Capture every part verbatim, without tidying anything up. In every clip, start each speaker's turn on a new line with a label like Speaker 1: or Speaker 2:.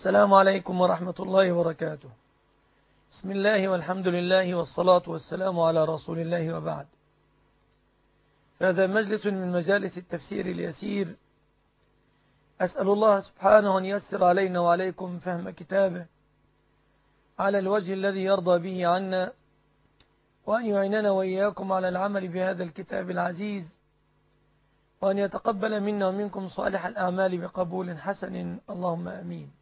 Speaker 1: السلام عليكم ورحمة الله وبركاته. بسم الله والحمد لله والصلاة والسلام على رسول الله وبعد. هذا مجلس من مجالس التفسير اليسير، أسأل الله سبحانه أن ييسر علينا وعليكم فهم كتابه على الوجه الذي يرضى به عنا، وأن يعيننا وإياكم على العمل بهذا الكتاب العزيز، وأن يتقبل منا ومنكم صالح الأعمال بقبول حسن، اللهم أمين.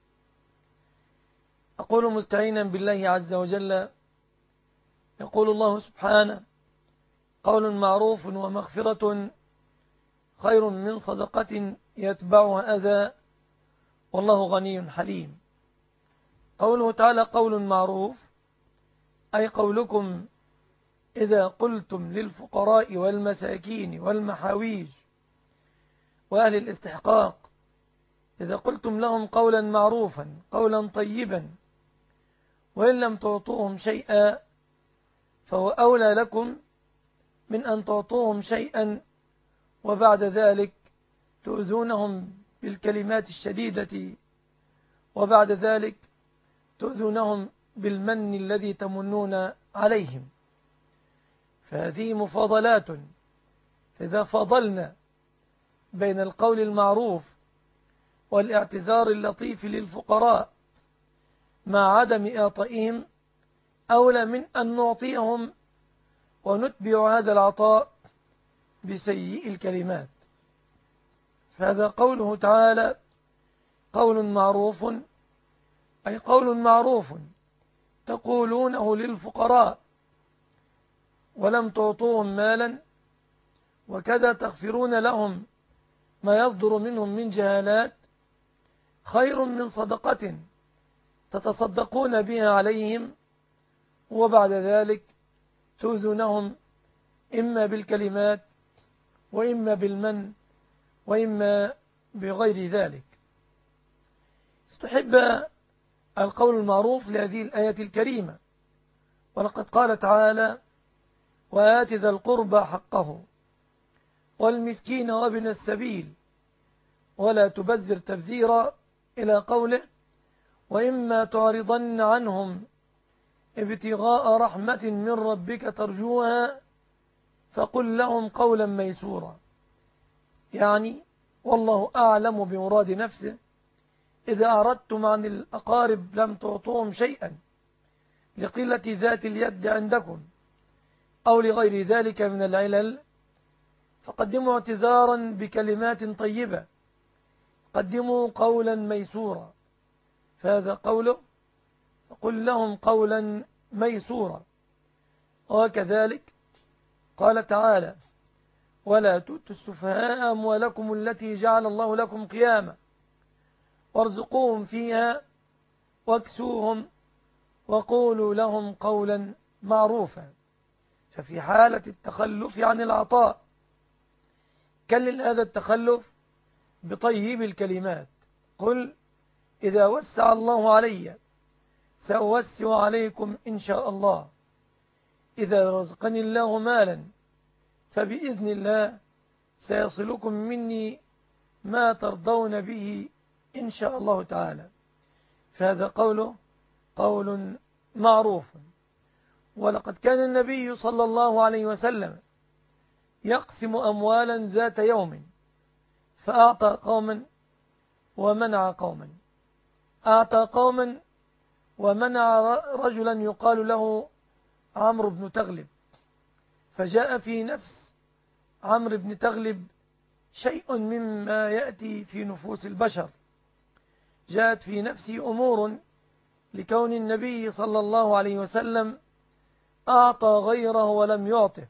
Speaker 1: أقول مستعينا بالله عز وجل، يقول الله سبحانه: قول معروف ومغفرة خير من صدقة يتبعها أذى والله غني حليم. قوله تعالى قول معروف، أي قولكم إذا قلتم للفقراء والمساكين والمحاويج وأهل الاستحقاق، إذا قلتم لهم قولا معروفا قولا طيبا وإن لم تعطوهم شيئا فهو أولى لكم من أن تعطوهم شيئا وبعد ذلك تؤذونهم بالكلمات الشديدة، وبعد ذلك تؤذونهم بالمن الذي تمنون عليهم. فهذه مفاضلات، فإذا فاضلنا بين القول المعروف والاعتذار اللطيف للفقراء مع عدم إعطائهم، أولى من أن نعطيهم ونتبع هذا العطاء بسيء الكلمات. فهذا قوله تعالى قول معروف، أي قول معروف تقولونه للفقراء ولم تعطوهم مالا، وكذا تغفرون لهم ما يصدر منهم من جهالات، خير من صدقة تتصدقون بها عليهم وبعد ذلك تؤذونهم إما بالكلمات وإما بالمن وإما بغير ذلك. استحب القول المعروف لهذه الآية الكريمة، ولقد قال تعالى: وآت ذا القربى حقه والمسكين وابن السبيل ولا تبذر تبذيرا، إلى قوله: وإما تعرضن عنهم ابتغاء رحمة من ربك ترجوها فقل لهم قولا ميسورا. يعني والله أعلم بمراد نفسه، إذا أردتم عن الأقارب لم تعطوهم شيئا لقلة ذات اليد عندكم أو لغير ذلك من العلل، فقدموا اعتذارا بكلمات طيبة، قدموا قولا ميسورا. فهذا قوله فقل لهم قولا ميسورا. وكذلك قال تعالى: ولا تؤتوا السفهاء أموالكم التي جعل الله لكم قياما وارزقوهم فيها واكسوهم وقولوا لهم قولا معروفا. ففي حالة التخلف عن العطاء كلل هذا التخلف بطيب الكلمات. قل: إذا وسع الله علي سأوسع عليكم إن شاء الله، إذا رزقني الله مالا فبإذن الله سيصلكم مني ما ترضون به إن شاء الله تعالى. فهذا قوله قول معروف. ولقد كان النبي صلى الله عليه وسلم يقسم أموالا ذات يوم، فأعطى قوما ومنع قوما، أعطى قوما ومنع رجلا يقال له عمرو بن تغلب، فجاء في نفس عمرو بن تغلب شيء مما يأتي في نفوس البشر، جاءت في نفسه أمور لكون النبي صلى الله عليه وسلم أعطى غيره ولم يعطه.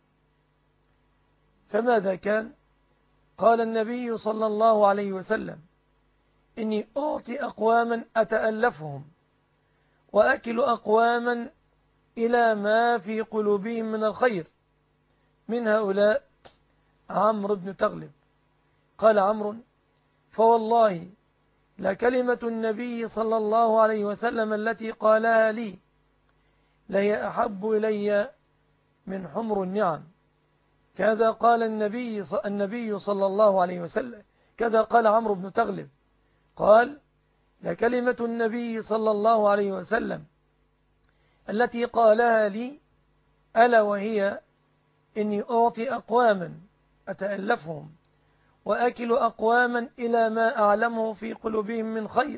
Speaker 1: فماذا كان؟ قال النبي صلى الله عليه وسلم: إني أعطي أقواما أتألفهم وأكل أقواما إلى ما في قلوبهم من الخير، من هؤلاء عمرو بن تغلب. قال عمرو: فوالله لكلمة النبي صلى الله عليه وسلم التي قالها لي لهي أحب إلي من حمر النعم. كذا قال النبي النبي صلى الله عليه وسلم، كذا قال عمرو بن تغلب، قال: لكلمة النبي صلى الله عليه وسلم التي قالها لي، ألا وهي: إني أعطي أقواما أتألفهم وأكل أقواما إلى ما أعلمه في قلوبهم من خير،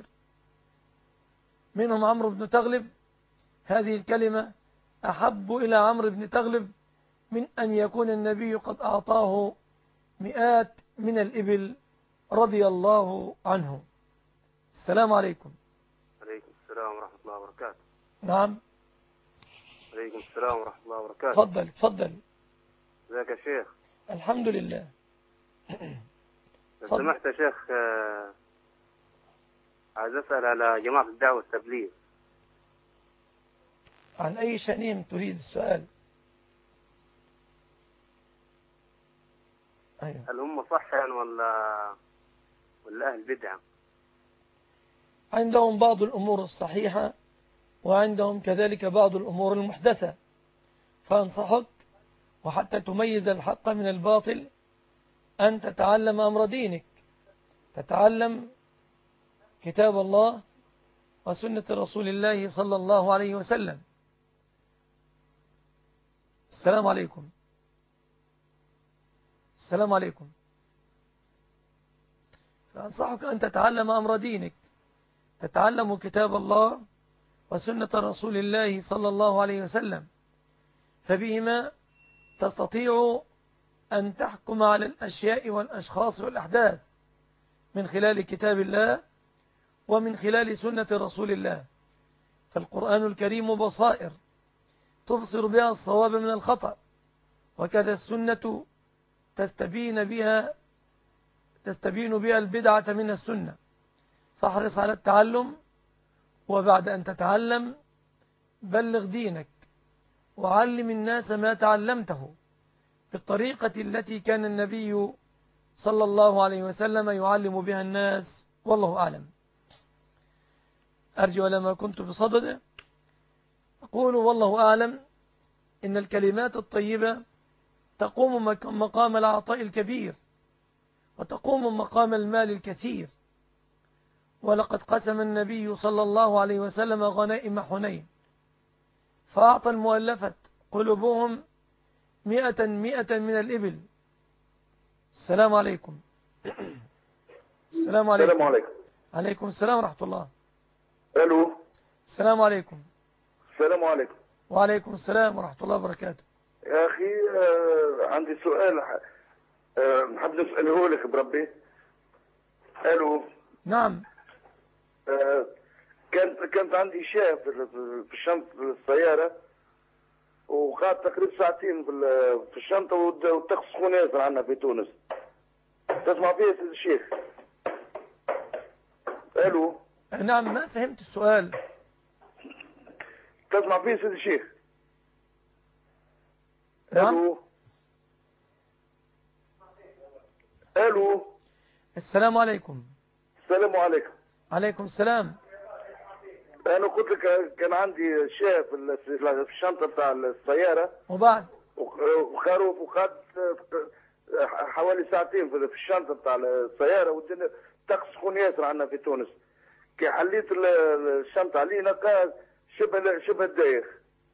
Speaker 1: منهم عمرو بن تغلب. هذه الكلمة أحب إلى عمرو بن تغلب من أن يكون النبي قد أعطاه مئات من الإبل رضي الله عنه. السلام عليكم.
Speaker 2: عليكم السلام ورحمة الله وبركاته.
Speaker 1: نعم.
Speaker 2: عليكم السلام ورحمة الله وبركاته.
Speaker 1: تفضل تفضل.
Speaker 2: ازيك يا شيخ؟
Speaker 1: الحمد لله.
Speaker 2: لو سمحت يا شيخ، عايز أسأل على جماعة الدعوة والتبليغ.
Speaker 1: عن أي شأنهم تريد السؤال؟ أيوه.
Speaker 2: هل هم صح يعني ولا ولا أهل بدعة؟
Speaker 1: عندهم بعض الأمور الصحيحة وعندهم كذلك بعض الأمور المحدثة، فأنصحك وحتى تميز الحق من الباطل أن تتعلم أمر دينك، تتعلم كتاب الله وسنة رسول الله صلى الله عليه وسلم. السلام عليكم. السلام عليكم. فأنصحك أن تتعلم أمر دينك، تتعلم كتاب الله وسنة رسول الله صلى الله عليه وسلم، فبهما تستطيع أن تحكم على الأشياء والأشخاص والأحداث من خلال كتاب الله ومن خلال سنة رسول الله. فالقرآن الكريم بصائر تبصر بها الصواب من الخطأ، وكذا السنة تستبين بها تستبين بها البدعة من السنة. فاحرص على التعلم، وبعد أن تتعلم بلغ دينك وعلم الناس ما تعلمته بالطريقة التي كان النبي صلى الله عليه وسلم يعلم بها الناس، والله أعلم. أرجو لما كنت بصدده أقول والله أعلم إن الكلمات الطيبة تقوم مقام العطاء الكبير وتقوم مقام المال الكثير. ولقد قسم النبي صلى الله عليه وسلم غنائم حنين فأعطى المؤلفة قلوبهم مئة مئة من الإبل. السلام عليكم. السلام عليكم.
Speaker 3: السلام عليكم.
Speaker 1: عليكم السلام ورحمة الله.
Speaker 3: الو.
Speaker 1: السلام عليكم.
Speaker 3: السلام عليكم.
Speaker 1: وعليكم السلام ورحمة الله وبركاته.
Speaker 3: يا أخي آه عندي سؤال آه حاب نسأله لك بربي. الو.
Speaker 1: نعم.
Speaker 3: آه كانت كانت عندي شاة في في الشنطة في السيارة، وقعدت تقريبا ساعتين في في الشنطة، والطقس سخون ياسر عندنا في تونس. تسمع فيها يا سيدي الشيخ؟ الو.
Speaker 1: نعم، ما فهمت السؤال.
Speaker 3: تسمع فيه سيدي الشيخ؟
Speaker 1: نعم.
Speaker 3: الو. الو.
Speaker 1: السلام عليكم.
Speaker 3: السلام عليكم.
Speaker 1: عليكم السلام.
Speaker 3: انا قلت لك كان عندي شاة في الشنطة بتاع السيارة،
Speaker 1: وبعد
Speaker 3: وخروف، وخد حوالي ساعتين في الشنطة بتاع السيارة، والدنيا طقس سخون ياسر عندنا في تونس. كي حليت الشنطة عليه نقى شبه شبه الدايخ،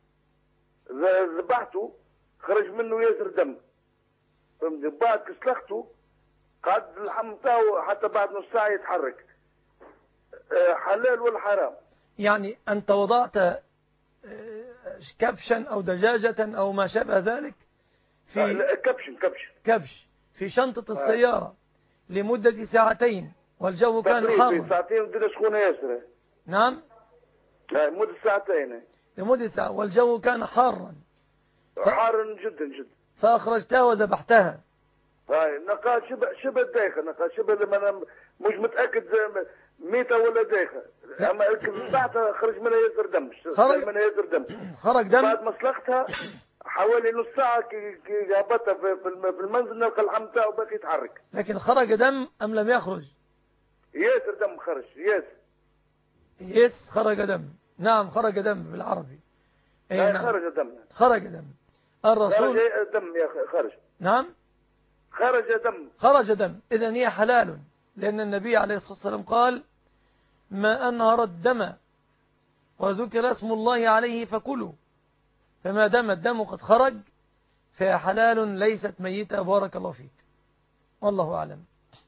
Speaker 3: ذبحته خرج منه ياسر دم، فهمت؟ بعد كسلخته قعد اللحم بتاعه حتى بعد نص ساعة يتحرك. حلال ولا حرام؟
Speaker 1: يعني أنت وضعت كبشا أو دجاجة أو ما شابه ذلك في
Speaker 3: كبش كبش
Speaker 1: كبش في شنطة السيارة لمدة ساعتين والجو كان حارا.
Speaker 3: ساعتين والدنيا سخونة ياسر.
Speaker 1: نعم.
Speaker 3: لمدة ساعتين.
Speaker 1: لمدة ساعة والجو كان حارا.
Speaker 3: ف... حارا جدا جدا.
Speaker 1: فأخرجتها وذبحتها.
Speaker 3: هاي نقاط شبه شبه دايخة، نقاط شبه لما أنا مش متأكد ميتة ولا دايخة، أما ذبحتها خرج منها ياسر دم. خرج منها ياسر دم.
Speaker 1: خرج دم.
Speaker 3: بعد ما سلختها حوالي نص ساعة كي كي هبطها في في المنزل نلقى اللحم بتاعه باقي يتحرك.
Speaker 1: لكن خرج دم أم لم يخرج؟
Speaker 3: ياسر دم خرج. ياس
Speaker 1: يس خرج دم. نعم خرج دم بالعربي.
Speaker 3: اي نعم. خرج دم.
Speaker 1: خرج دم. الرسول
Speaker 3: خرج دم يا خرج.
Speaker 1: نعم.
Speaker 3: خرج دم.
Speaker 1: خرج دم. إذن هي حلال، لأن النبي عليه الصلاة والسلام قال: ما أنهر الدم وذكر اسم الله عليه فكلوا، فما دام الدم قد خرج فهي حلال ليست ميتة. بارك الله فيك، والله أعلم.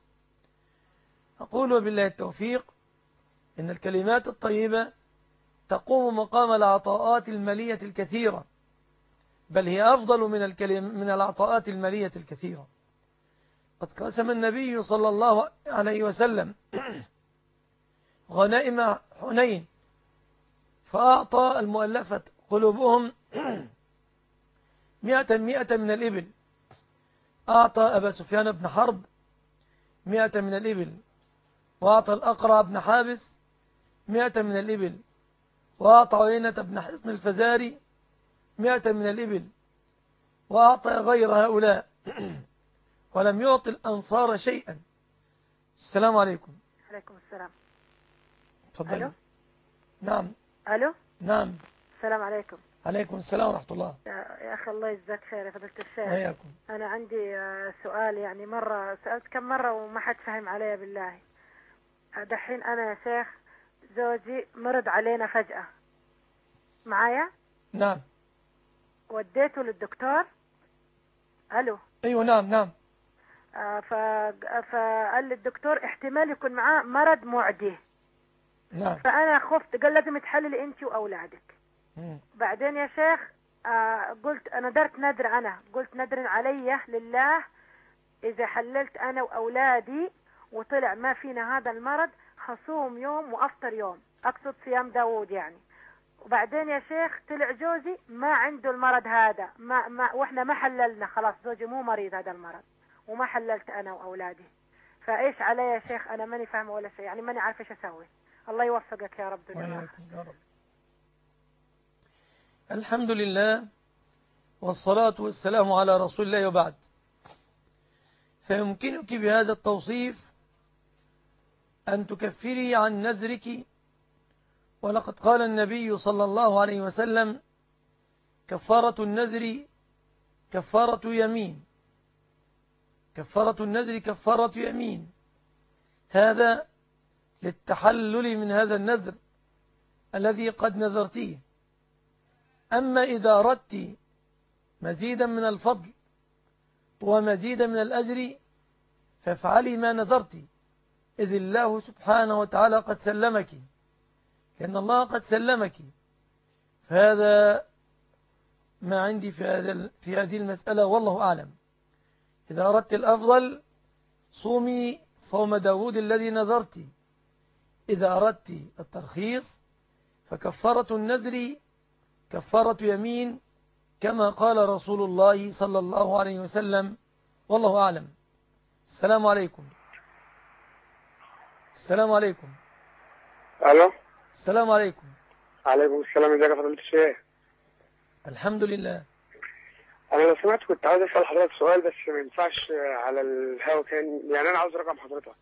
Speaker 1: أقول وبالله التوفيق إن الكلمات الطيبة تقوم مقام العطاءات المالية الكثيرة، بل هي أفضل من الكلم من العطاءات المالية الكثيرة. قد قسم النبي صلى الله عليه وسلم غنائم حنين فأعطى المؤلفة قلوبهم مئة مئة من الإبل. أعطى أبا سفيان بن حرب مئة من الإبل، وأعطى الأقرع بن حابس مئة من الإبل، وأعطى عيينة بن حصن الفزاري مئة من الإبل، وأعطى غير هؤلاء ولم يعطي الأنصار شيئا. السلام عليكم.
Speaker 4: عليكم السلام.
Speaker 1: تفضل.
Speaker 4: ألو.
Speaker 1: نعم.
Speaker 4: ألو.
Speaker 1: نعم.
Speaker 4: السلام عليكم.
Speaker 1: عليكم السلام ورحمة الله.
Speaker 4: يا أخي الله يجزاك خير يا فضيلة الشيخ.
Speaker 1: وياكم.
Speaker 4: أنا عندي سؤال، يعني مرة سألت كم مرة وما حد فهم عليا بالله. دحين أنا يا شيخ زوجي مرض علينا فجأة معايا.
Speaker 1: نعم.
Speaker 4: وديته للدكتور. ألو.
Speaker 1: أيوة نعم نعم.
Speaker 4: آه فقال لي الدكتور احتمال يكون معاه مرض معدي.
Speaker 1: نعم.
Speaker 4: فأنا خفت، قال لازم تحللي أنت وأولادك.
Speaker 1: مم.
Speaker 4: بعدين يا شيخ آه قلت أنا درت ندر، أنا قلت ندر علي لله إذا حللت أنا وأولادي وطلع ما فينا هذا المرض خصوم يوم وأفطر يوم، أقصد صيام داود يعني. وبعدين يا شيخ طلع جوزي ما عنده المرض هذا، ما ما وإحنا ما حللنا، خلاص زوجي مو مريض هذا المرض وما حللت أنا وأولادي. فإيش علي يا شيخ؟ أنا ماني فاهمة ولا شيء، يعني ماني عارفة إيش أسوي. الله يوفقك يا رب.
Speaker 1: يا رب. الحمد لله والصلاة والسلام على رسول الله، وبعد. فيمكنك بهذا التوصيف أن تكفري عن نذرك، ولقد قال النبي صلى الله عليه وسلم كفارة النذر كفارة يمين، كفارة النذر كفارة يمين، هذا للتحلل من هذا النذر الذي قد نذرتيه. أما إذا أردت مزيدا من الفضل ومزيدا من الأجر فافعلي ما نذرت، إذ الله سبحانه وتعالى قد سلمك، لأن الله قد سلمك. فهذا ما عندي في, هذا في هذه المسألة، والله أعلم. إذا أردت الأفضل صومي صوم داود الذي نذرت. إذا أردت الترخيص فكفارة النذر كفارة يمين، كما قال رسول الله صلى الله عليه وسلم، والله أعلم. السلام عليكم. السلام عليكم.
Speaker 5: ألو.
Speaker 1: السلام عليكم.
Speaker 5: عليكم السلام. ازيك يا فضيلة الشيخ؟
Speaker 1: الحمد لله.
Speaker 5: أنا لو سمحت كنت عاوز أسأل حضرتك سؤال، بس ما ينفعش على الهوا كان، يعني أنا عاوز رقم حضرتك.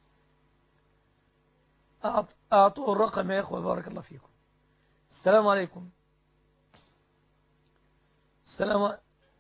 Speaker 1: أعطوا الرقم يا إخوة، بارك الله فيكم. السلام عليكم. السلام.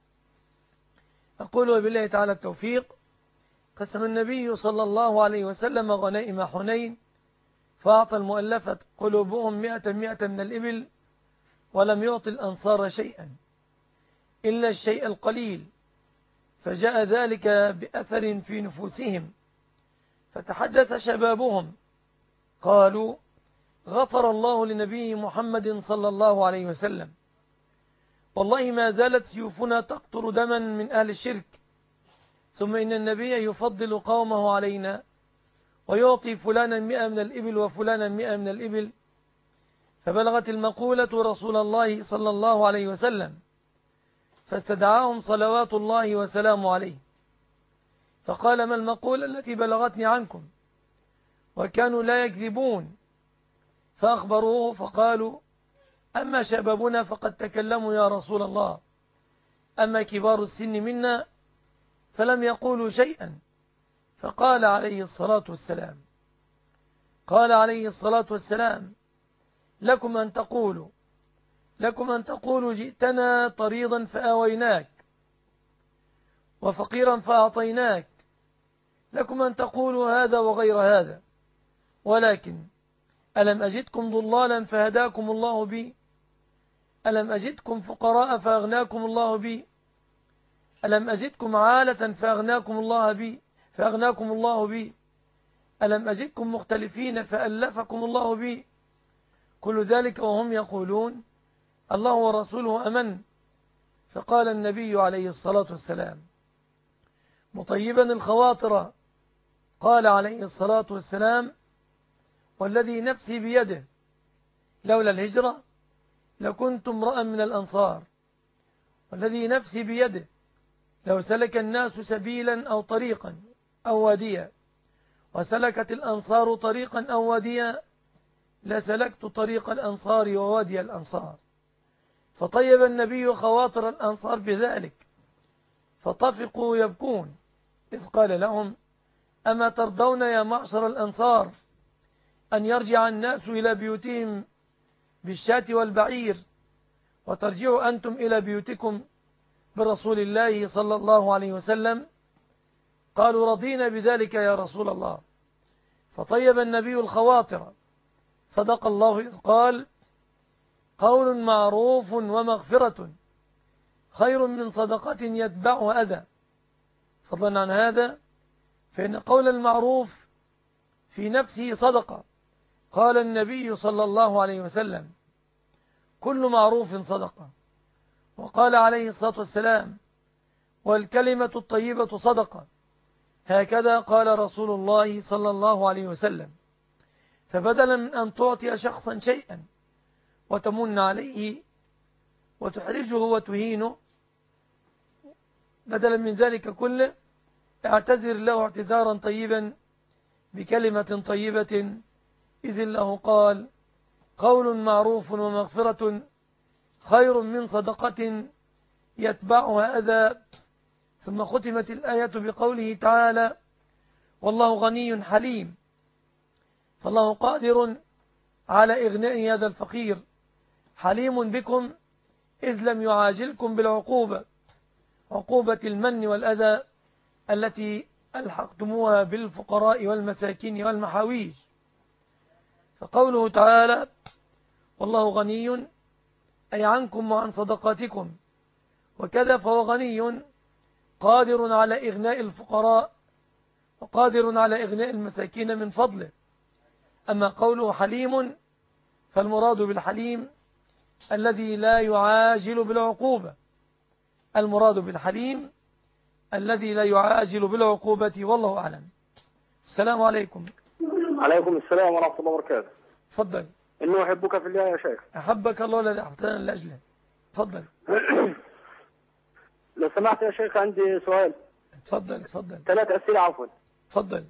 Speaker 1: أقول وبالله تعالى التوفيق. قسم النبي صلى الله عليه وسلم غنائم حنين فأعطى المؤلفة قلوبهم مئة مئة من الإبل، ولم يعطي الأنصار شيئا إلا الشيء القليل، فجاء ذلك بأثر في نفوسهم، فتحدث شبابهم قالوا غفر الله لنبي محمد صلى الله عليه وسلم، والله ما زالت سيوفنا تقطر دما من أهل الشرك، ثم إن النبي يفضل قومه علينا ويعطي فلانا مئة من الإبل وفلانا مئة من الإبل. فبلغت المقولة رسول الله صلى الله عليه وسلم، فاستدعاهم صلوات الله وسلامه عليه، فقال ما المقولة التي بلغتني عنكم؟ وكانوا لا يكذبون، فأخبروه فقالوا أما شبابنا فقد تكلموا يا رسول الله، أما كبار السن منا فلم يقولوا شيئا. فقال عليه الصلاة والسلام قال عليه الصلاة والسلام لكم أن تقولوا لكم أن تقولوا جئتنا طريضا فآويناك وفقيرا فأعطيناك، لكم أن تقولوا هذا وغير هذا، ولكن ألم أجدكم ضلالا فهداكم الله بي ألم أجدكم فقراء فأغناكم الله بي ألم أجدكم عالة فأغناكم الله بي فأغناكم الله بي ألم أجدكم مختلفين فألفكم الله بي كل ذلك وهم يقولون الله ورسوله أمن. فقال النبي عليه الصلاة والسلام مطيبا الخواطر قال عليه الصلاة والسلام والذي نفسي بيده لولا الهجرة لكنت امرأ من الأنصار والذي نفسي بيده لو سلك الناس سبيلا أو طريقا أو واديا وسلكت الأنصار طريقا أو واديا لسلكت طريق الأنصار ووادي الأنصار. فطيب النبي خواطر الأنصار بذلك فطفقوا يبكون إذ قال لهم أما ترضون يا معشر الأنصار أن يرجع الناس إلى بيوتهم بالشاة والبعير وترجعوا أنتم إلى بيوتكم برسول الله صلى الله عليه وسلم؟ قالوا رضينا بذلك يا رسول الله. فطيب النبي الخواطر صدق الله إذ قال قول معروف ومغفرة خير من صدقة يتبعها أذى. فضلا عن هذا فإن قول المعروف في نفسه صدقة. قال النبي صلى الله عليه وسلم كل معروف صدقة. وقال عليه الصلاة والسلام والكلمة الطيبة صدقة. هكذا قال رسول الله صلى الله عليه وسلم. فبدلا من أن تعطي شخصا شيئا وتمن عليه وتحرجه وتهينه بدلا من ذلك كله اعتذر له اعتذارا طيبا بكلمة طيبة إذ الله قال قول معروف ومغفرة خير من صدقة يتبعها أذى. ثم ختمت الآية بقوله تعالى والله غني حليم. فالله قادر على إغناء هذا الفقير حليم بكم إذ لم يعاجلكم بالعقوبة عقوبة المن والأذى التي ألحقتموها بالفقراء والمساكين والمحاويج. فقوله تعالى والله غني أي عنكم وعن صدقاتكم وكذا فهو غني قادر على إغناء الفقراء وقادر على إغناء المساكين من فضله. أما قوله حليم فالمراد بالحليم الذي لا يعاجل بالعقوبة المراد بالحليم الذي لا يعاجل بالعقوبة والله أعلم. السلام عليكم.
Speaker 3: عليكم السلام ورحمة الله وبركاته.
Speaker 1: تفضل.
Speaker 3: إنه أحبك في الله يا شيخ.
Speaker 1: أحبك الله الذي أحببتنا لأجله. تفضل.
Speaker 3: لو سمحت يا شيخ عندي سؤال.
Speaker 1: تفضل تفضل.
Speaker 3: ثلاث أسئلة عفوا.
Speaker 1: تفضل.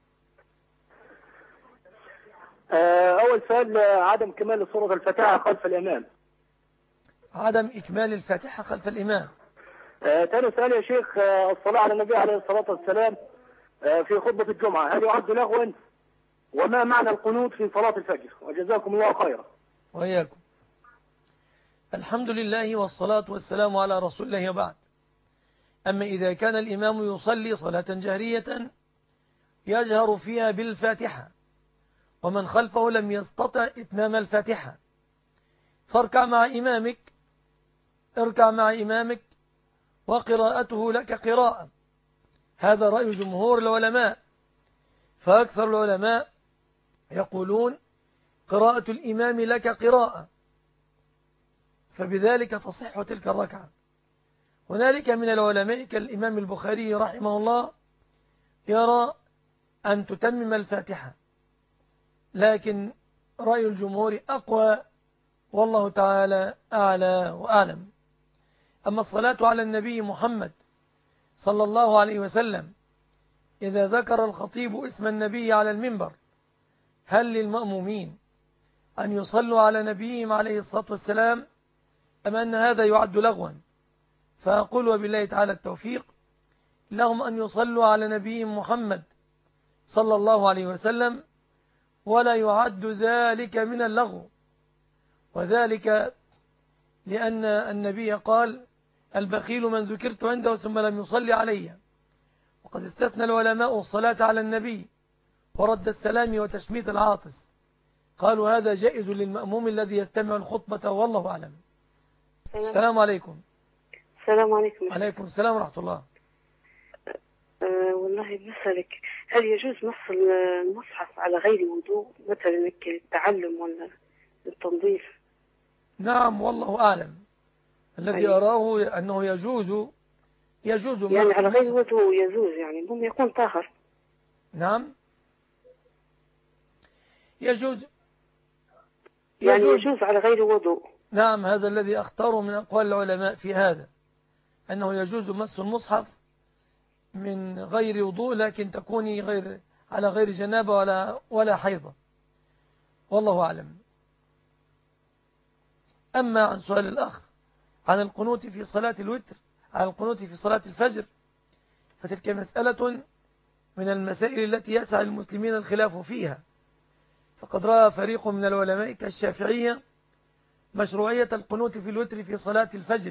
Speaker 3: أول سؤال عدم كمال سورة الفاتحة خلف الإمام.
Speaker 1: عدم إكمال الفاتحة خلف الإمام.
Speaker 3: ثاني سؤال يا شيخ الصلاة على النبي عليه الصلاة والسلام في خطبة الجمعة هل يعد لغوا؟ وما معنى القنوت في صلاة الفجر؟ وجزاكم الله خيرا.
Speaker 1: وإياكم. الحمد لله والصلاة والسلام على رسول الله وبعد. أما إذا كان الإمام يصلي صلاة جهرية يجهر فيها بالفاتحة ومن خلفه لم يستطع إتمام الفاتحة فاركع مع إمامك اركع مع إمامك وقراءته لك قراءة. هذا رأي جمهور العلماء. فأكثر العلماء يقولون قراءة الإمام لك قراءة فبذلك تصح تلك الركعة. هنالك من العلماء كالإمام البخاري رحمه الله يرى أن تتمم الفاتحة لكن رأي الجمهور أقوى والله تعالى أعلى وأعلم. أما الصلاة على النبي محمد صلى الله عليه وسلم إذا ذكر الخطيب اسم النبي على المنبر هل للمأمومين أن يصلوا على نبيهم عليه الصلاة والسلام أم أن هذا يعد لغوا؟ فأقول وبالله تعالى التوفيق لهم أن يصلوا على نبيهم محمد صلى الله عليه وسلم ولا يعد ذلك من اللغو. وذلك لأن النبي قال البخيل من ذكرت عنده ثم لم يصلي علي. وقد استثنى العلماء الصلاة على النبي ورد السلام وتشميت العاطس قالوا هذا جائز للمأموم الذي يستمع الخطبة والله أعلم. السلام عليكم.
Speaker 6: السلام عليكم.
Speaker 1: عليكم السلام ورحمة الله.
Speaker 6: أه والله بسألك، هل يجوز نص المصحف على غير وضوء، مثلا التعلم ولا التنظيف؟
Speaker 1: نعم والله أعلم. الذي
Speaker 6: أيوة.
Speaker 1: أراه أنه يجوز يجوز
Speaker 6: يعني على غير وضوء يجوز، يعني المهم يكون طاهر.
Speaker 1: نعم يجوز
Speaker 6: يعني
Speaker 1: يجوز,
Speaker 6: يجوز على غير وضوء.
Speaker 1: نعم هذا الذي أختاره من أقوال العلماء في هذا، أنه يجوز مس المصحف من غير وضوء، لكن تكوني غير على غير جنابة ولا ولا حيضة، والله أعلم. أما عن سؤال الأخ عن القنوت في صلاة الوتر، عن القنوت في صلاة الفجر، فتلك مسألة من المسائل التي يسعى المسلمين الخلاف فيها. فقد رأى فريق من العلماء كالشافعية مشروعية القنوت في الوتر في صلاة الفجر،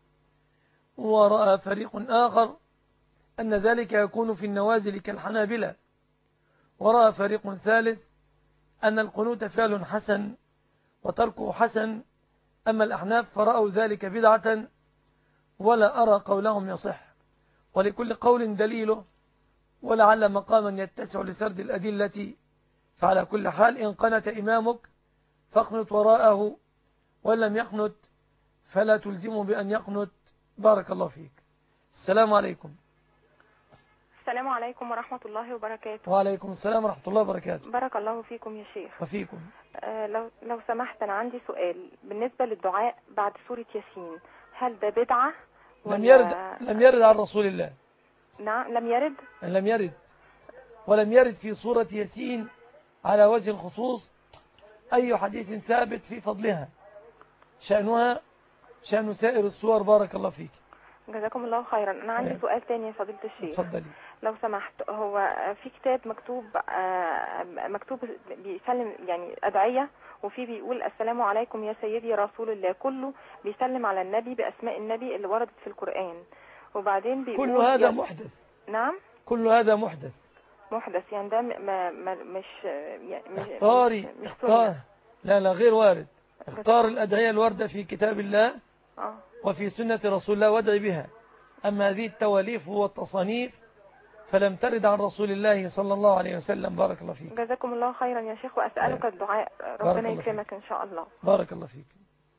Speaker 1: ورأى فريق آخر أن ذلك يكون في النوازل كالحنابلة، ورأى فريق ثالث أن القنوت فعل حسن وتركه حسن. أما الأحناف فرأوا ذلك بدعة، ولا أرى قولهم يصح، ولكل قول دليله، ولعل مقاما يتسع لسرد الأدلة. فعلى كل حال إن قنت إمامك فاقنت وراءه، ولم يقنت فلا تلزمه بأن يقنت. بارك الله فيك. السلام عليكم.
Speaker 7: السلام عليكم ورحمة الله وبركاته.
Speaker 1: وعليكم السلام ورحمة الله وبركاته.
Speaker 7: بارك الله فيكم يا شيخ.
Speaker 1: وفيكم.
Speaker 7: آه لو, لو سمحت أنا عندي سؤال بالنسبة للدعاء بعد سورة ياسين، هل ده بدعة؟
Speaker 1: لم يرد لم يرد عن رسول الله.
Speaker 7: نعم لم يرد
Speaker 1: لم يرد ولم يرد في سورة ياسين على وجه الخصوص أي حديث ثابت في فضلها، شأنها شأن سائر السور. بارك الله فيك.
Speaker 7: جزاكم الله خيرا. أنا عندي
Speaker 1: أيوة.
Speaker 7: سؤال تاني يا فضيلة الشيخ.
Speaker 1: اتفضلي.
Speaker 7: لو سمحت، هو في كتاب مكتوب مكتوب بيسلم يعني أدعية، وفي بيقول السلام عليكم يا سيدي رسول الله، كله بيسلم على النبي بأسماء النبي اللي وردت في القرآن، وبعدين بيقول
Speaker 1: كل هذا يا... محدث.
Speaker 7: نعم
Speaker 1: كل هذا محدث
Speaker 7: محدث يعني ده ما ما مش يعني
Speaker 1: اختاري
Speaker 7: مش
Speaker 1: اختار لا لا غير وارد. اختار الأدعية الواردة في كتاب الله
Speaker 7: آه.
Speaker 1: وفي سنة رسول الله وادعي بها. أما هذه التواليف والتصانيف فلم ترد عن رسول الله صلى الله عليه وسلم. بارك الله فيك.
Speaker 7: جزاكم الله خيرا يا شيخ، وأسألك الدعاء ربنا يكرمك إن شاء الله.
Speaker 1: بارك الله فيك.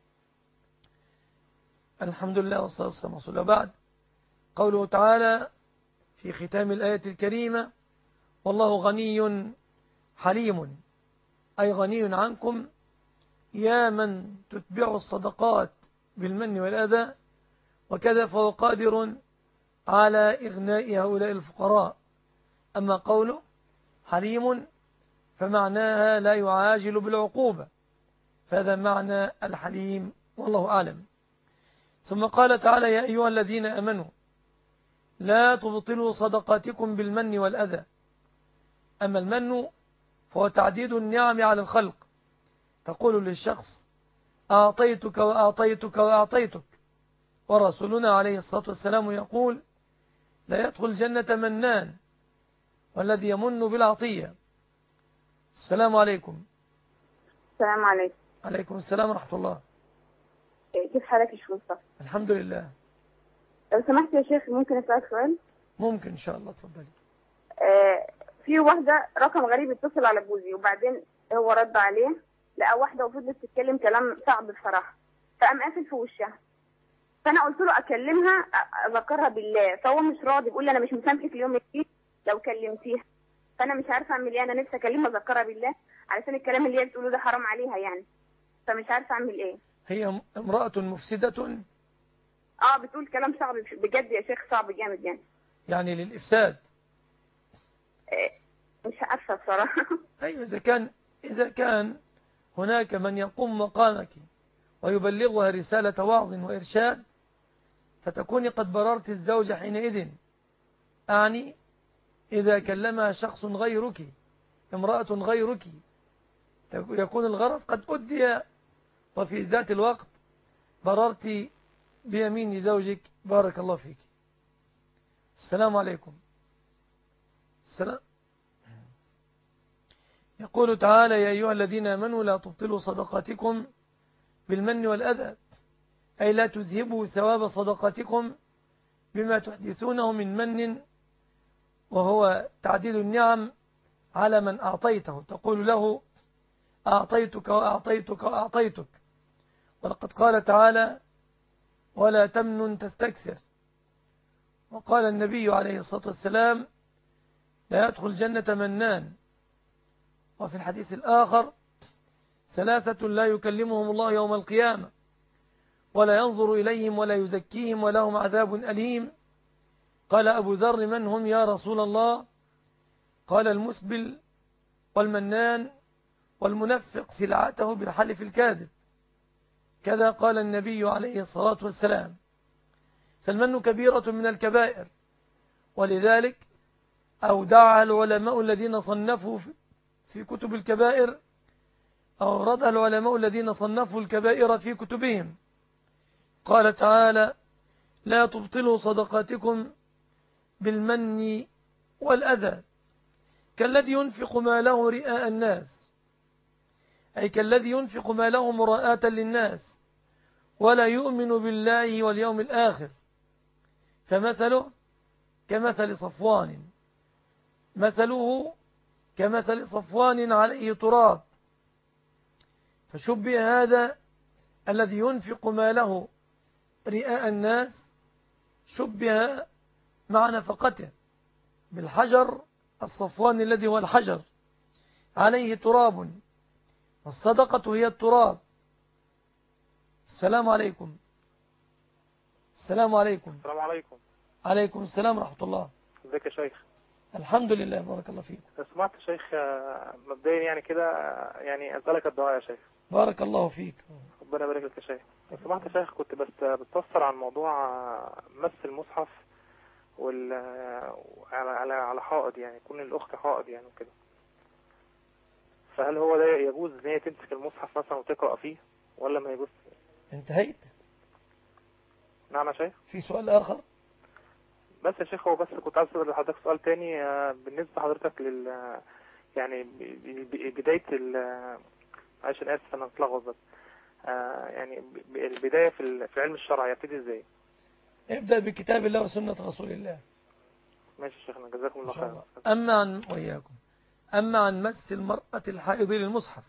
Speaker 1: الحمد لله والصلاة والسلام على رسول الله. بعد قوله تعالى في ختام الآية الكريمة: والله غني حليم، أي غني عنكم يا من تتبع الصدقات بالمن والأذى، وكذا فهو قادر على إغناء هؤلاء الفقراء. أما قوله حليم فمعناها لا يعاجل بالعقوبة، فهذا معنى الحليم والله أعلم. ثم قال تعالى: يا أيها الذين أمنوا لا تبطلوا صدقاتكم بالمن والأذى. أما المن فهو تعديد النعم على الخلق، تقول للشخص أعطيتك وأعطيتك وأعطيتك، ورسولنا عليه الصلاة والسلام يقول: لا يدخل الجنة منان والذي يمن بالعطية. السلام عليكم.
Speaker 8: السلام عليكم.
Speaker 1: عليكم السلام ورحمة الله.
Speaker 8: كيف حالك يا شيخ مصطفى؟
Speaker 1: الحمد لله.
Speaker 8: لو سمحت يا شيخ ممكن أسألك سؤال؟
Speaker 1: ممكن إن شاء الله، تفضلي.
Speaker 8: آه في واحدة رقم غريب اتصل على جوزي، وبعدين هو رد عليه لقى واحدة وفضلت تتكلم كلام صعب بصراحة، فقام قافل في وشها. فأنا قلت له أكلمها أذكرها بالله، فهو مش راضي، بيقول لي أنا مش مسامحك اليوم الجديد لو كلمتيها. فأنا مش عارفة أعمل إيه، أنا نفسي أكلمها أذكرها بالله علشان الكلام اللي هي بتقوله ده حرام عليها يعني، فمش عارفة أعمل إيه.
Speaker 1: هي امرأة مفسدة.
Speaker 8: اه بتقول كلام صعب بجد يا شيخ، صعب جامد يعني.
Speaker 1: يعني للإفساد.
Speaker 8: مش عارفة بصراحة.
Speaker 1: أيوة، إذا كان إذا كان هناك من يقوم مقامك ويبلغها رسالة وعظ وإرشاد، فتكوني قد بررت الزوجة حينئذ. أعني إذا كلمها شخص غيرك، امرأة غيرك، يكون الغرض قد أدي، وفي ذات الوقت بررت بيمين زوجك. بارك الله فيك. السلام عليكم. السلام. يقول تعالى: يا أيها الذين آمنوا لا تبطلوا صدقاتكم بالمن والأذى، أي لا تذهبوا ثواب صدقاتكم بما تحدثونه من من، وهو تعديل النعم على من أعطيته، تقول له: أعطيتك وأعطيتك وأعطيتك. ولقد قال تعالى: ولا تمنن تستكثر. وقال النبي عليه الصلاة والسلام: لا يدخل الجنة منان. وفي الحديث الآخر: ثلاثة لا يكلمهم الله يوم القيامة ولا ينظر إليهم ولا يزكيهم ولهم عذاب أليم. قال أبو ذر: من هم يا رسول الله؟ قال: المسبل والمنان والمنفق سلعته بالحلف الكاذب. كذا قال النبي عليه الصلاة والسلام. فالمن كبيرة من الكبائر، ولذلك أودعها العلماء الذين صنفوا في كتب الكبائر، أوردها العلماء الذين صنفوا الكبائر في كتبهم. قال تعالى: لا تبطلوا صدقاتكم بالمن والأذى كالذي ينفق ماله رئاء الناس، أي كالذي ينفق ماله مراءة للناس ولا يؤمن بالله واليوم الآخر، فمثله كمثل صفوان مثله كمثل صفوان عليه تراب. فشبه هذا الذي ينفق ماله رئاء الناس، شبه مع نفقته بالحجر الصفوان الذي هو الحجر عليه تراب، والصدقة هي التراب. السلام عليكم. السلام عليكم.
Speaker 9: السلام عليكم.
Speaker 1: عليكم السلام ورحمة الله.
Speaker 9: ازيك يا شيخ؟
Speaker 1: الحمد لله، بارك الله فيك.
Speaker 9: سمعت يا شيخ مبدئيا يعني كده، يعني أسألك الدعاء يا شيخ.
Speaker 1: بارك الله فيك.
Speaker 9: ربنا يبارك لك يا شيخ. سمعت يا شيخ، كنت بس بتفسر عن موضوع مس المصحف وال على على على حائض، يعني يكون الأخت حائض يعني وكده، فهل هو ده يجوز ان هي تمسك المصحف مثلا وتقرأ فيه ولا ما يجوز؟
Speaker 1: انتهيت؟
Speaker 9: نعم يا شيخ.
Speaker 1: في سؤال آخر؟
Speaker 9: بس يا شيخ، هو بس كنت عايز اسال حضرتك سؤال تاني بالنسبه لحضرتك لل يعني بدايه ال معلش انا اسف انا اتلخبط بس يعني البدايه في في علم الشرع يبتدي ازاي؟
Speaker 1: ابدأ بكتاب الله وسنة رسول الله.
Speaker 9: ماشي يا شيخنا، جزاكم الله خير.
Speaker 1: أما عن وإياكم أما عن مس المرأة الحائض للمصحف،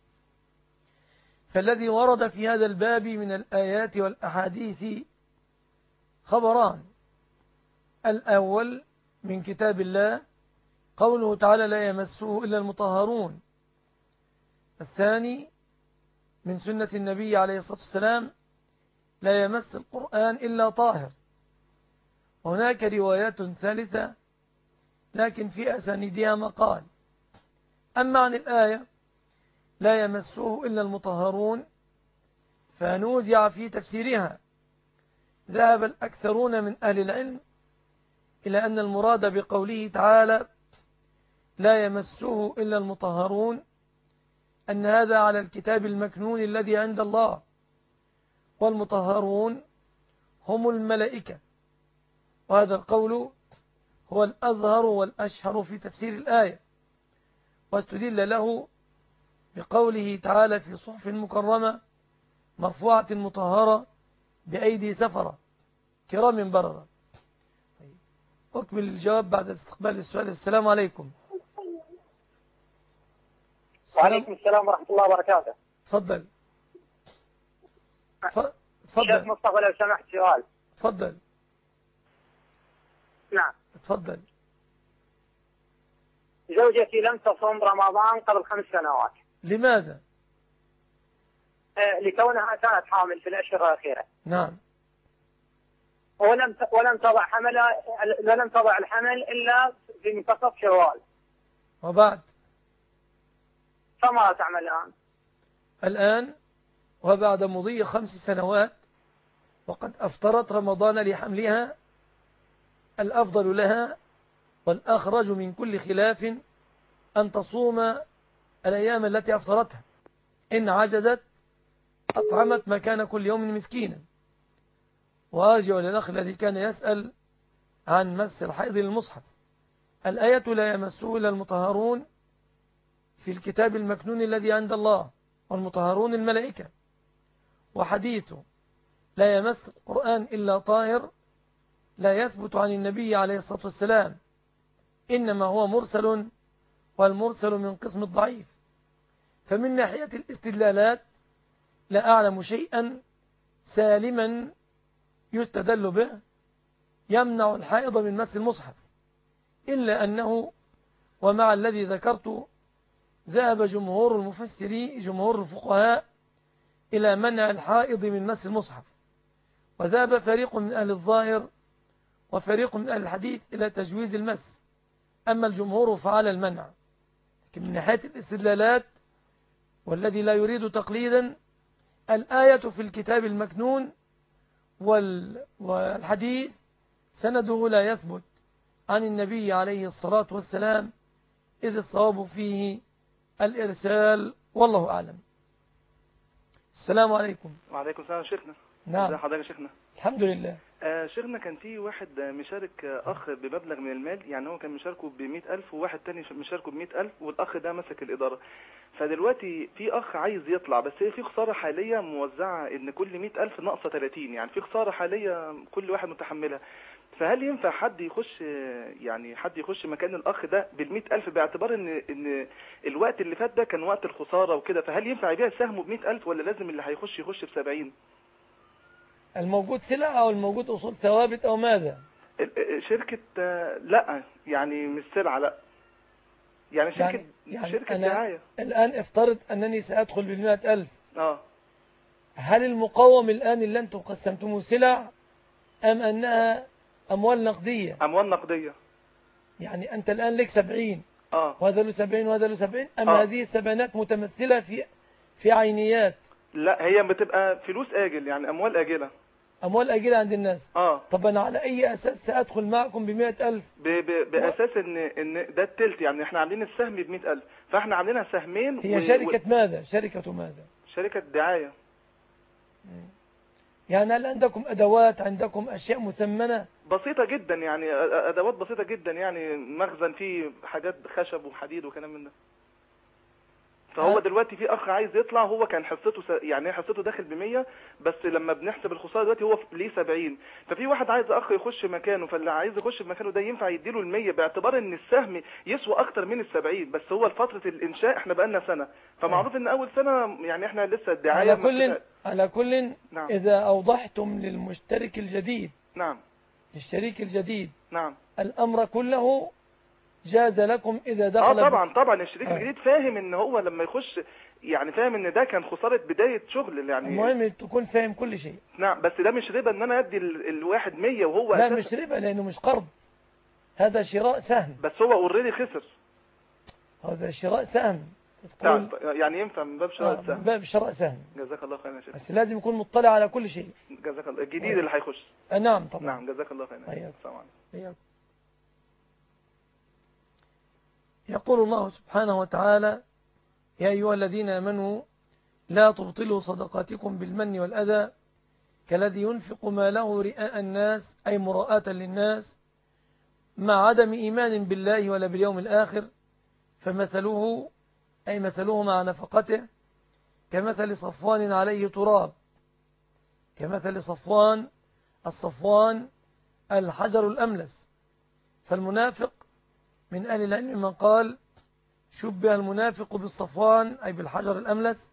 Speaker 1: فالذي ورد في هذا الباب من الآيات والأحاديث خبران. الأول من كتاب الله قوله تعالى: لا يمسه إلا المطهرون. الثاني من سنة النبي عليه الصلاة والسلام: لا يمس القرآن إلا طاهر. وهناك روايات ثالثة لكن في أسانيدها مقال. أما عن الآية لا يمسه إلا المطهرون فنوزع في تفسيرها. ذهب الأكثرون من أهل العلم إلى أن المراد بقوله تعالى لا يمسه إلا المطهرون أن هذا على الكتاب المكنون الذي عند الله، والمطهرون هم الملائكة. وهذا القول هو الأظهر والأشهر في تفسير الآية، واستدل له بقوله تعالى في صحف مكرمة مرفوعة مطهرة بأيدي سفرة كرام بررة. أكمل الجواب بعد استقبال السؤال. السلام عليكم.
Speaker 10: وعليكم السلام ورحمة الله وبركاته.
Speaker 1: تفضل. تفضل.
Speaker 10: شيخ مصطفى لو سمحت سؤال.
Speaker 1: تفضل.
Speaker 10: نعم.
Speaker 1: تفضل.
Speaker 10: زوجتي لم تصوم رمضان قبل خمس سنوات.
Speaker 1: لماذا؟
Speaker 10: آه لكونها كانت حامل في الأشهر الأخيرة.
Speaker 1: نعم.
Speaker 10: ولم ولم تضع حمل ولم تضع الحمل إلا في منتصف شوال.
Speaker 1: وبعد؟
Speaker 10: فما تعمل الآن؟
Speaker 1: الآن وبعد مضي خمس سنوات وقد أفطرت رمضان لحملها، الأفضل لها والأخرج من كل خلاف أن تصوم الأيام التي أفطرتها. إن عجزت أطعمت مكان كل يوم مسكينا. وأرجع للأخ الذي كان يسأل عن مس الحيض للمصحف. الآية لا يمسه إلا المطهرون في الكتاب المكنون الذي عند الله والمطهرون الملائكة، وحديثه لا يمس القرآن إلا طاهر لا يثبت عن النبي عليه الصلاة والسلام، إنما هو مرسل، والمرسل من قسم الضعيف. فمن ناحية الاستدلالات لا أعلم شيئا سالما يستدل به يمنع الحائض من مس المصحف، إلا أنه ومع الذي ذكرت ذهب جمهور المفسرين جمهور الفقهاء إلى منع الحائض من مس المصحف، وذهب فريق من أهل الظاهر وفريق من أهل الحديث إلى تجويز المس، أما الجمهور فعلى المنع. لكن من ناحية الاستدلالات والذي لا يريد تقليدا، الآية في الكتاب المكنون والحديث سنده لا يثبت عن النبي عليه الصلاة والسلام، إذ الصواب فيه الإرسال، والله أعلم. السلام عليكم.
Speaker 11: وعليكم السلام شيخنا.
Speaker 1: نعم.
Speaker 11: ازي حضرتك يا شيخنا؟
Speaker 1: الحمد لله.
Speaker 11: آه شيخنا، كان في واحد مشارك أخ بمبلغ من المال، يعني هو كان مشاركه بمئة ألف وواحد تاني مشاركه بمئة ألف، والأخ ده مسك الإدارة. فدلوقتي في أخ عايز يطلع، بس هي في خسارة حالية موزعة إن كل مئة ألف ناقصة ثلاثين، يعني في خسارة حالية كل واحد متحملها. فهل ينفع حد يخش يعني حد يخش مكان الأخ ده بالمئة ألف، باعتبار إن إن الوقت اللي فات ده كان وقت الخسارة وكده؟ فهل ينفع يبيع سهمه بمئة ألف، ولا لازم اللي هيخش يخش بسبعين؟
Speaker 1: الموجود سلع أو الموجود أصول ثوابت أو ماذا؟
Speaker 11: شركة لا، يعني مش سلعة، لا يعني شركة
Speaker 1: يعني, يعني
Speaker 11: شركة
Speaker 1: أنا
Speaker 11: دعاية.
Speaker 1: الآن افترض أنني سأدخل بالمئة ألف.
Speaker 11: اه
Speaker 1: هل المقوم الآن اللي أنتم قسمتموه سلع أم أنها أموال نقدية؟
Speaker 11: أموال نقدية.
Speaker 1: يعني أنت الآن لك سبعين
Speaker 11: اه
Speaker 1: وهذا له سبعين وهذا له سبعين، أم
Speaker 11: آه.
Speaker 1: هذه السبعينات متمثلة في في عينيات؟
Speaker 11: لا، هي بتبقى فلوس آجل، يعني أموال آجلة.
Speaker 1: أموال آجلة عند الناس.
Speaker 11: اه
Speaker 1: طب أنا على أي أساس سأدخل معكم بمئة ألف؟
Speaker 11: ب ب بأساس إن إن ده التلت، يعني إحنا عاملين السهم بمئة ألف، فإحنا عاملينها سهمين.
Speaker 1: هي
Speaker 11: و...
Speaker 1: شركة
Speaker 11: و...
Speaker 1: ماذا؟ شركة ماذا؟
Speaker 11: شركة دعاية.
Speaker 1: يعني هل عندكم أدوات، عندكم أشياء مثمنة؟
Speaker 11: بسيطة جدا، يعني أدوات بسيطة جدا، يعني مخزن فيه حاجات خشب وحديد وكلام من ده. فهو دلوقتي في اخ عايز يطلع، هو كان حصته س... يعني حصته داخل بمية، بس لما بنحسب الخساره دلوقتي هو ليه سبعين، ففي واحد عايز اخ يخش مكانه، فاللي عايز يخش مكانه ده ينفع يديله المية باعتبار ان السهم يسوى اكتر من السبعين، بس هو فتره الانشاء احنا بقالنا سنه، فمعروف ان اول سنه يعني احنا لسه الدعايه.
Speaker 1: على كل على كل
Speaker 11: نعم.
Speaker 1: اذا اوضحتم للمشترك الجديد،
Speaker 11: نعم،
Speaker 1: للشريك الجديد،
Speaker 11: نعم،
Speaker 1: الامر كله جاز لكم إذا دخل.
Speaker 11: اه طبعا طبعا الشريك آه. الجديد فاهم ان هو لما يخش، يعني فاهم ان ده كان خسارة بداية شغل، يعني
Speaker 1: المهم تكون فاهم كل شيء.
Speaker 11: نعم، بس ده مش ربا ان انا ادي الواحد مية وهو
Speaker 1: لا مش ربا، لانه مش قرض، هذا شراء سهم.
Speaker 11: بس هو اوريدي خسر.
Speaker 1: هذا شراء سهم.
Speaker 11: تقول يعني ينفع من باب شراء السهم.
Speaker 1: من باب شراء سهم.
Speaker 11: جزاك الله خيرا يا شيخ.
Speaker 1: بس لازم يكون مطلع على كل شيء.
Speaker 11: جزاك الله. الجديد اللي هيخش.
Speaker 1: آه نعم طبعا.
Speaker 11: نعم جزاك الله خيرا. السلام عليكم.
Speaker 1: يقول الله سبحانه وتعالى: يا أيها الذين آمنوا لا تبطلوا صدقاتكم بالمن والأذى كالذي ينفق ماله رئاء الناس، أي مراءة للناس، مع عدم إيمان بالله ولا باليوم الآخر، فمثله أي مثله مع نفقته كمثل صفوان عليه تراب، كمثل صفوان، الصفوان الحجر الأملس. فالمنافق من أهل العلم من قال شبه المنافق بالصفوان أي بالحجر الأملس،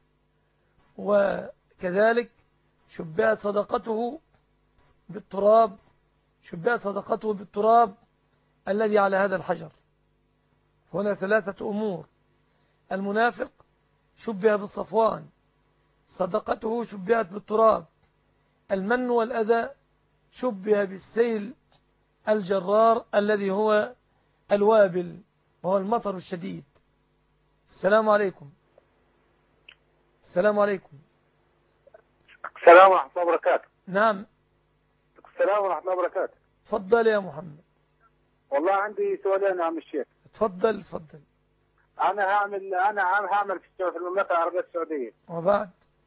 Speaker 1: وكذلك شبهت صدقته بالتراب، شبهت صدقته بالتراب الذي على هذا الحجر. هنا ثلاثة أمور: المنافق شبه بالصفوان، صدقته شبهت بالتراب، المن والأذى شبه بالسيل الجرار الذي هو الوابل وهو المطر الشديد. السلام عليكم. السلام عليكم.
Speaker 12: السلام ورحمة الله وبركاته.
Speaker 1: نعم.
Speaker 12: السلام ورحمة الله وبركاته.
Speaker 1: تفضل يا محمد.
Speaker 12: والله عندي سؤالين يا عم الشيخ.
Speaker 1: تفضل تفضل.
Speaker 12: أنا هعمل أنا هعمل في المملكة العربية السعودية.
Speaker 1: وبعد.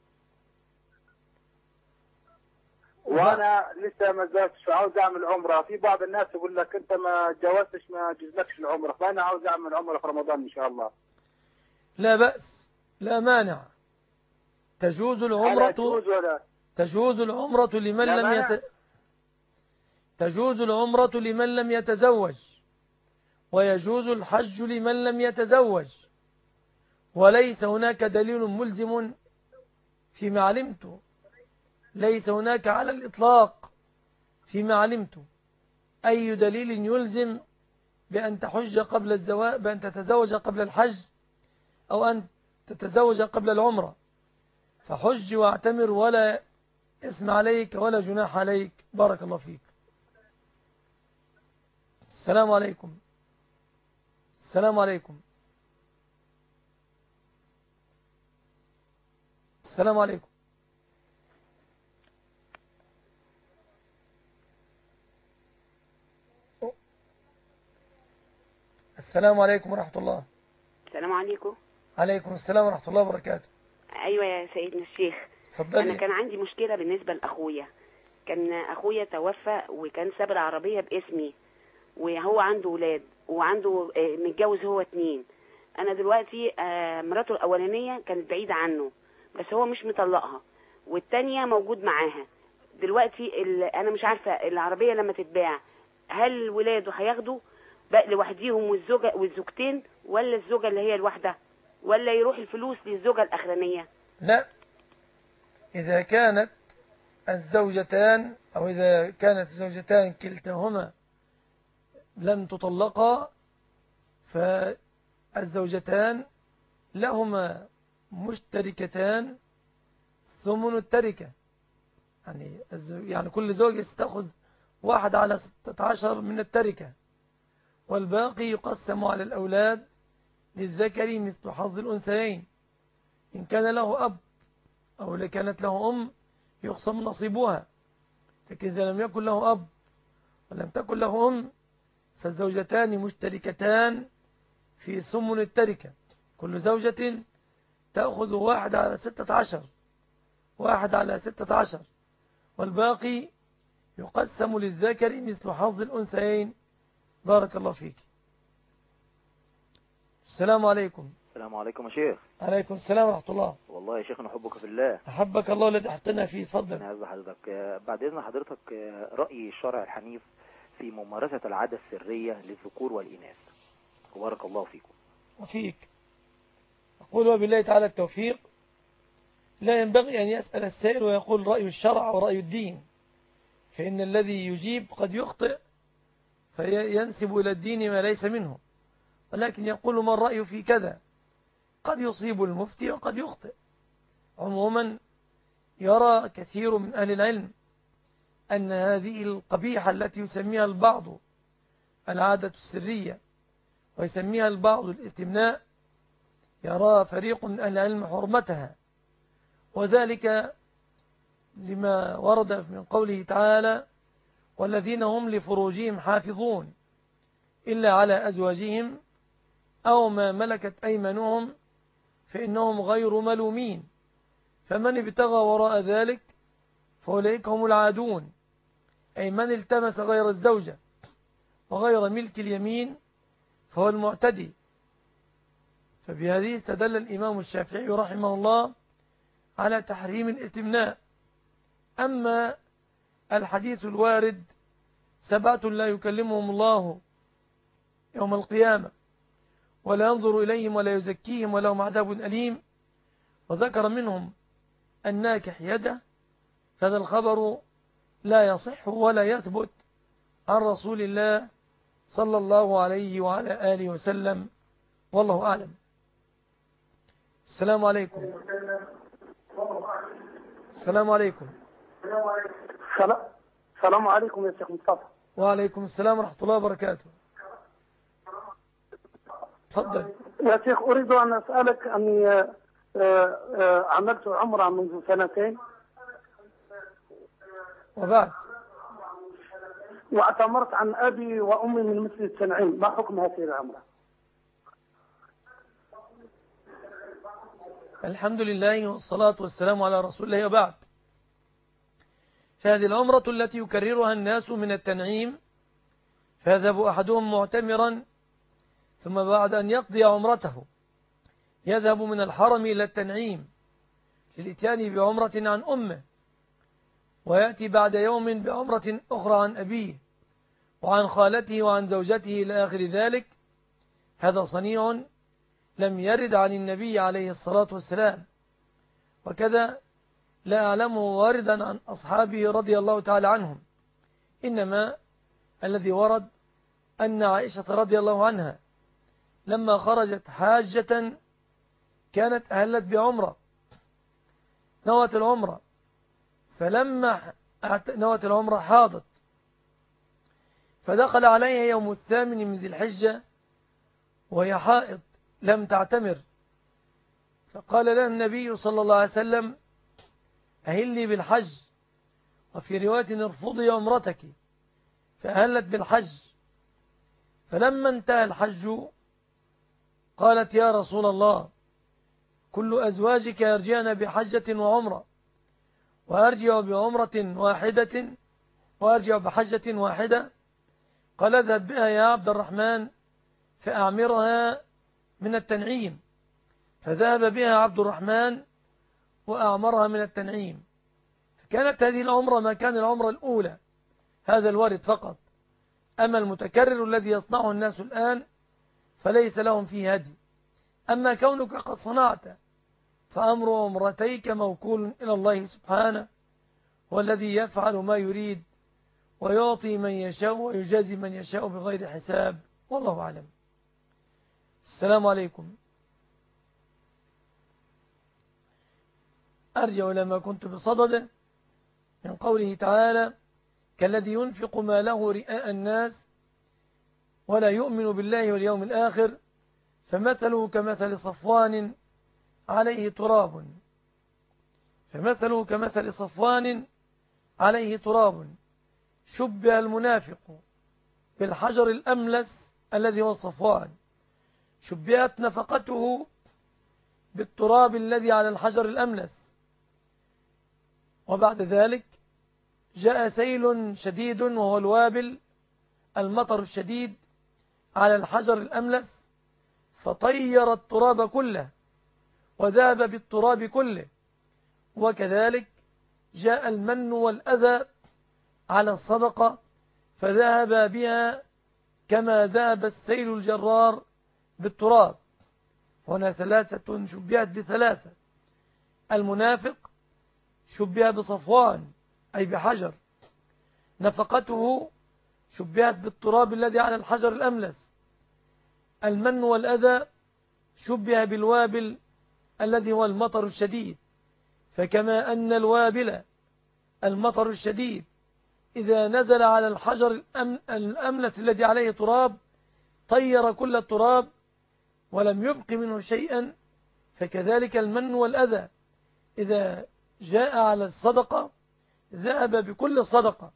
Speaker 12: وانا لسه ما زلتش عاوز اعمل عمره. في بعض الناس يقول لك انت ما جوزتش ما جزلكش العمره، فانا عاوز اعمل عمره في رمضان ان شاء الله.
Speaker 1: لا بأس لا مانع. تجوز العمرة تجوز العمرة لمن لم يت... تجوز العمرة لمن لم يتزوج، ويجوز الحج لمن لم يتزوج، وليس هناك دليل ملزم فيما علمت، ليس هناك على الإطلاق فيما علمت أي دليل يلزم بأن تحج قبل الزواج، بأن تتزوج قبل الحج، أو أن تتزوج قبل العمرة. فحج واعتمر ولا اسم عليك ولا جناح عليك. بارك الله فيك. السلام عليكم. السلام عليكم. السلام عليكم. السلام عليكم ورحمة الله.
Speaker 13: السلام عليكم.
Speaker 1: عليكم السلام ورحمة الله وبركاته.
Speaker 13: أيوة يا سيدنا الشيخ.
Speaker 1: تفضلي.
Speaker 13: أنا كان عندي مشكلة بالنسبة لأخويا. كان أخويا توفى وكان ساب العربية باسمي، وهو عنده ولاد وعنده متجوز هو اتنين. أنا دلوقتي مراته الأولانية كانت بعيدة عنه بس هو مش مطلقها، والتانية موجود معاها دلوقتي. أنا مش عارفة العربية لما تتباع هل ولاده هياخدوا بقى لوحديهم والزوجة والزوجتين، ولا الزوجة اللي هي الواحدة، ولا يروح الفلوس للزوجة الأخرانية؟
Speaker 1: لا، إذا كانت الزوجتان أو إذا كانت الزوجتان كلتاهما لم تطلقا فالزوجتان لهما مشتركتان ثمن التركة. يعني يعني كل زوجة ستأخذ واحد على ستة عشر من التركة، والباقي يقسم على الأولاد للذكر مثل حظ الأنثيين. إن كان له أب أو إذا كانت له أم يقسم نصيبها، لكن إذا لم يكن له أب ولم تكن له أم فالزوجتان مشتركتان في ثمن التركة. كل زوجة تأخذ واحد على ستة عشر واحد على ستة عشر والباقي يقسم للذكر مثل حظ الأنثيين. بارك الله فيك. السلام عليكم.
Speaker 14: السلام عليكم يا شيخ.
Speaker 1: عليكم السلام ورحمة الله.
Speaker 14: والله يا شيخ نحبك في الله.
Speaker 1: أحبك الله الذي أحبتنا فيه. فضل.
Speaker 14: أنا عايز حضرتك بعد إذن حضرتك رأي الشرع الحنيف في ممارسة العادة السرية للذكور والإناث. وبارك الله فيكم.
Speaker 1: وفيك. أقول وبالله تعالى التوفيق. لا ينبغي أن يسأل السائل ويقول رأي الشرع ورأي الدين، فإن الذي يجيب قد يخطئ فينسب إلى الدين ما ليس منه، ولكن يقول ما الرأي في كذا. قد يصيب المفتي وقد يخطئ. عموما يرى كثير من أهل العلم أن هذه القبيحة التي يسميها البعض العادة السرية ويسميها البعض الاستمناء، يرى فريق من أهل العلم حرمتها، وذلك لما ورد من قوله تعالى والذين هم لفروجهم حافظون إلا على أزواجهم أو ما ملكت أيمانهم فإنهم غير ملومين، فمن ابتغى وراء ذلك فأولئك هم العادون، أي من التمس غير الزوجة وغير ملك اليمين فهو المعتدي. فبهذه استدل الإمام الشافعي رحمه الله على تحريم الاستمناء. أما الحديث الوارد سبعة لا يكلمهم الله يوم القيامة ولا ينظر إليهم ولا يزكيهم ولهم عذاب أليم، وذكر منهم الناكح يده، فهذا الخبر لا يصح ولا يثبت عن رسول الله صلى الله عليه وعلى آله وسلم، والله أعلم. السلام عليكم. السلام عليكم.
Speaker 12: السلام عليكم يا شيخ مصطفى.
Speaker 1: وعليكم السلام ورحمة الله وبركاته. تفضل
Speaker 12: يا شيخ. أريد أن أسألك أني عملت عمرة منذ سنتين
Speaker 1: وبعد
Speaker 12: واعتمرت عن أبي وأمي من مسجد سنعين، ما حكم هذه العمرة؟
Speaker 1: الحمد لله والصلاة والسلام على رسول الله وبعد. فهذه العمرة التي يكررها الناس من التنعيم، فيذهب أحدهم معتمرا ثم بعد أن يقضي عمرته يذهب من الحرم إلى التنعيم للإتيان بعمرة عن أمه، ويأتي بعد يوم بعمرة أخرى عن أبيه وعن خالته وعن زوجته إلى آخر ذلك. هذا صنيع لم يرد عن النبي عليه الصلاة والسلام، وكذا لا أعلمه واردا عن أصحابه رضي الله تعالى عنهم. إنما الذي ورد أن عائشة رضي الله عنها لما خرجت حاجة كانت أهلت بعمرة، نوت العمرة، فلما نوت العمرة حاضت، فدخل عليها يوم الثامن من ذي الحجة وهي حائض لم تعتمر، فقال لها النبي صلى الله عليه وسلم: أهلي بالحج، وفي رواية ارفضي عمرتك، فأهلت بالحج. فلما انتهى الحج قالت: يا رسول الله، كل أزواجك يرجعن بحجة وعمرة، وأرجع بعمرة واحدة وأرجع بحجة واحدة. قال: اذهب بها يا عبد الرحمن فأعمرها من التنعيم. فذهب بها عبد الرحمن وأعمرها من التنعيم، فكانت هذه العمرة مكان العمرة الأولى، هذا الوارد فقط. أما المتكرر الذي يصنعه الناس الآن فليس لهم فيه هدي. أما كونك قد صنعت فأمر عمرتيك موكول إلى الله سبحانه، والذي يفعل ما يريد ويعطي من يشاء ويجازي من يشاء بغير حساب، والله أعلم. السلام عليكم. أرجع إلى ما كنت بصدده من قوله تعالى: كالذي ينفق ماله رئاء الناس ولا يؤمن بالله واليوم الآخر فمثله كمثل صفوان عليه تراب فمثله كمثل صفوان عليه تراب شبه المنافق بالحجر الأملس الذي هو الصفوان، شبهت نفقته بالتراب الذي على الحجر الأملس. وبعد ذلك جاء سيل شديد وهو الوابل، المطر الشديد على الحجر الأملس، فطير التراب كله وذهب بالتراب كله. وكذلك جاء المن والأذى على الصدقة فذهب بها كما ذهب السيل الجرار بالتراب. هنا ثلاثة شبهت بثلاثة: المنافق شبه بصفوان أي بحجر، نفقته شبهت بالتراب الذي على الحجر الأملس، المن والأذى شبه بالوابل الذي هو المطر الشديد. فكما أن الوابل المطر الشديد إذا نزل على الحجر الأملس الذي عليه تراب طير كل التراب ولم يبق منه شيئا، فكذلك المن والأذى إذا جاء على الصدقة ذهب بكل الصدقة.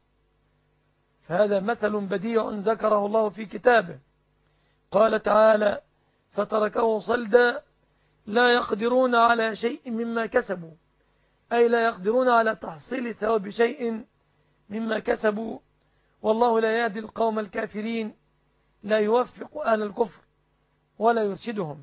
Speaker 1: فهذا مثل بديع ذكره الله في كتابه، قال تعالى: فتركه صلدا لا يقدرون على شيء مما كسبوا، أي لا يقدرون على تحصيل ثواب شيء مما كسبوا، والله لا يهدي القوم الكافرين، لا يوفق أهل الكفر ولا يرشدهم.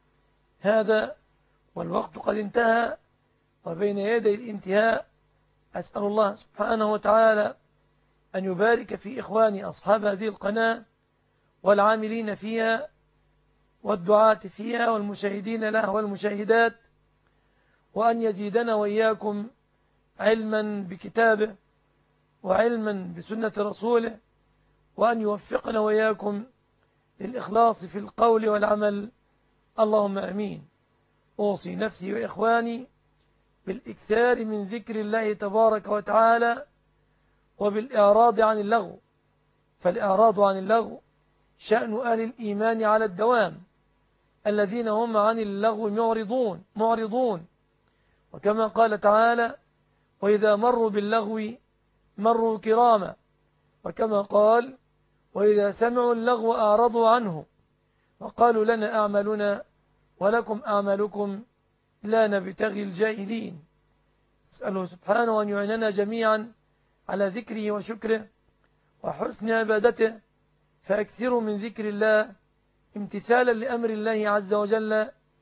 Speaker 1: هذا والوقت قد انتهى وبين يدي الانتهاء. أسأل الله سبحانه وتعالى أن يبارك في إخواني أصحاب هذه القناة والعاملين فيها والدعاة فيها والمشاهدين لها والمشاهدات، وأن يزيدنا وإياكم علما بكتابه وعلما بسنة رسوله، وأن يوفقنا وإياكم للإخلاص في القول والعمل، اللهم أمين. أوصي نفسي وإخواني بالإكثار من ذكر الله تبارك وتعالى وبالإعراض عن اللغو، فالإعراض عن اللغو شأن أهل الإيمان على الدوام، الذين هم عن اللغو معرضون معرضون وكما قال تعالى: وإذا مروا باللغو مروا كراما، وكما قال: وإذا سمعوا اللغو أعرضوا عنه وقالوا لنا أعمالنا ولكم أعمالكم لا نبتغي الجاهلين. أسأله سبحانه أن يعيننا جميعا على ذكره وشكره وحسن عبادته، فأكثروا من ذكر الله امتثالا لأمر الله عز وجل،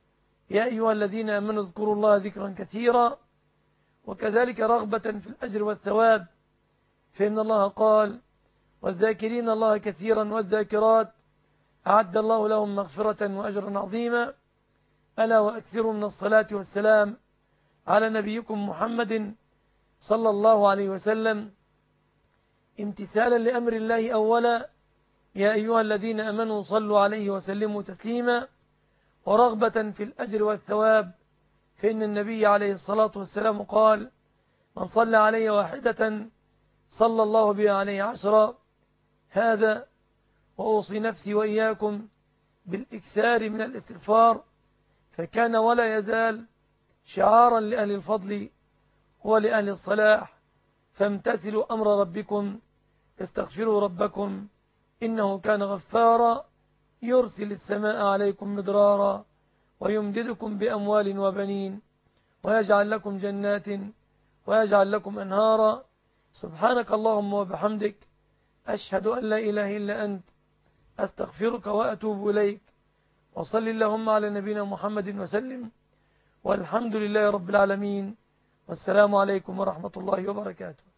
Speaker 1: يا أيها الذين آمنوا اذكروا الله ذكرا كثيرا، وكذلك رغبة في الأجر والثواب، فإن الله قال والذاكرين الله كثيرا والذاكرات أعد الله لهم مغفرة وأجرا عظيما. ألا وأكثروا من الصلاة والسلام على نبيكم محمد صلى الله عليه وسلم، امتثالا لأمر الله أولا يا أيها الذين آمنوا صلوا عليه وسلموا تسليما، ورغبة في الأجر والثواب، فإن النبي عليه الصلاة والسلام قال من صلى عليه واحدة صلى الله بها عليه عشرا. هذا وأوصي نفسي وإياكم بالإكثار من الاستغفار، فكان ولا يزال شعارا لأهل الفضل ولأهل الصلاح. فامتثلوا أمر ربكم، استغفروا ربكم إنه كان غفارا، يرسل السماء عليكم مدرارا ويمددكم بأموال وبنين ويجعل لكم جنات ويجعل لكم أنهارا. سبحانك اللهم وبحمدك، أشهد أن لا إله إلا أنت، أستغفرك وأتوب إليك. وصل اللهم على نبينا محمد وسلم، والحمد لله رب العالمين، والسلام عليكم ورحمة الله وبركاته.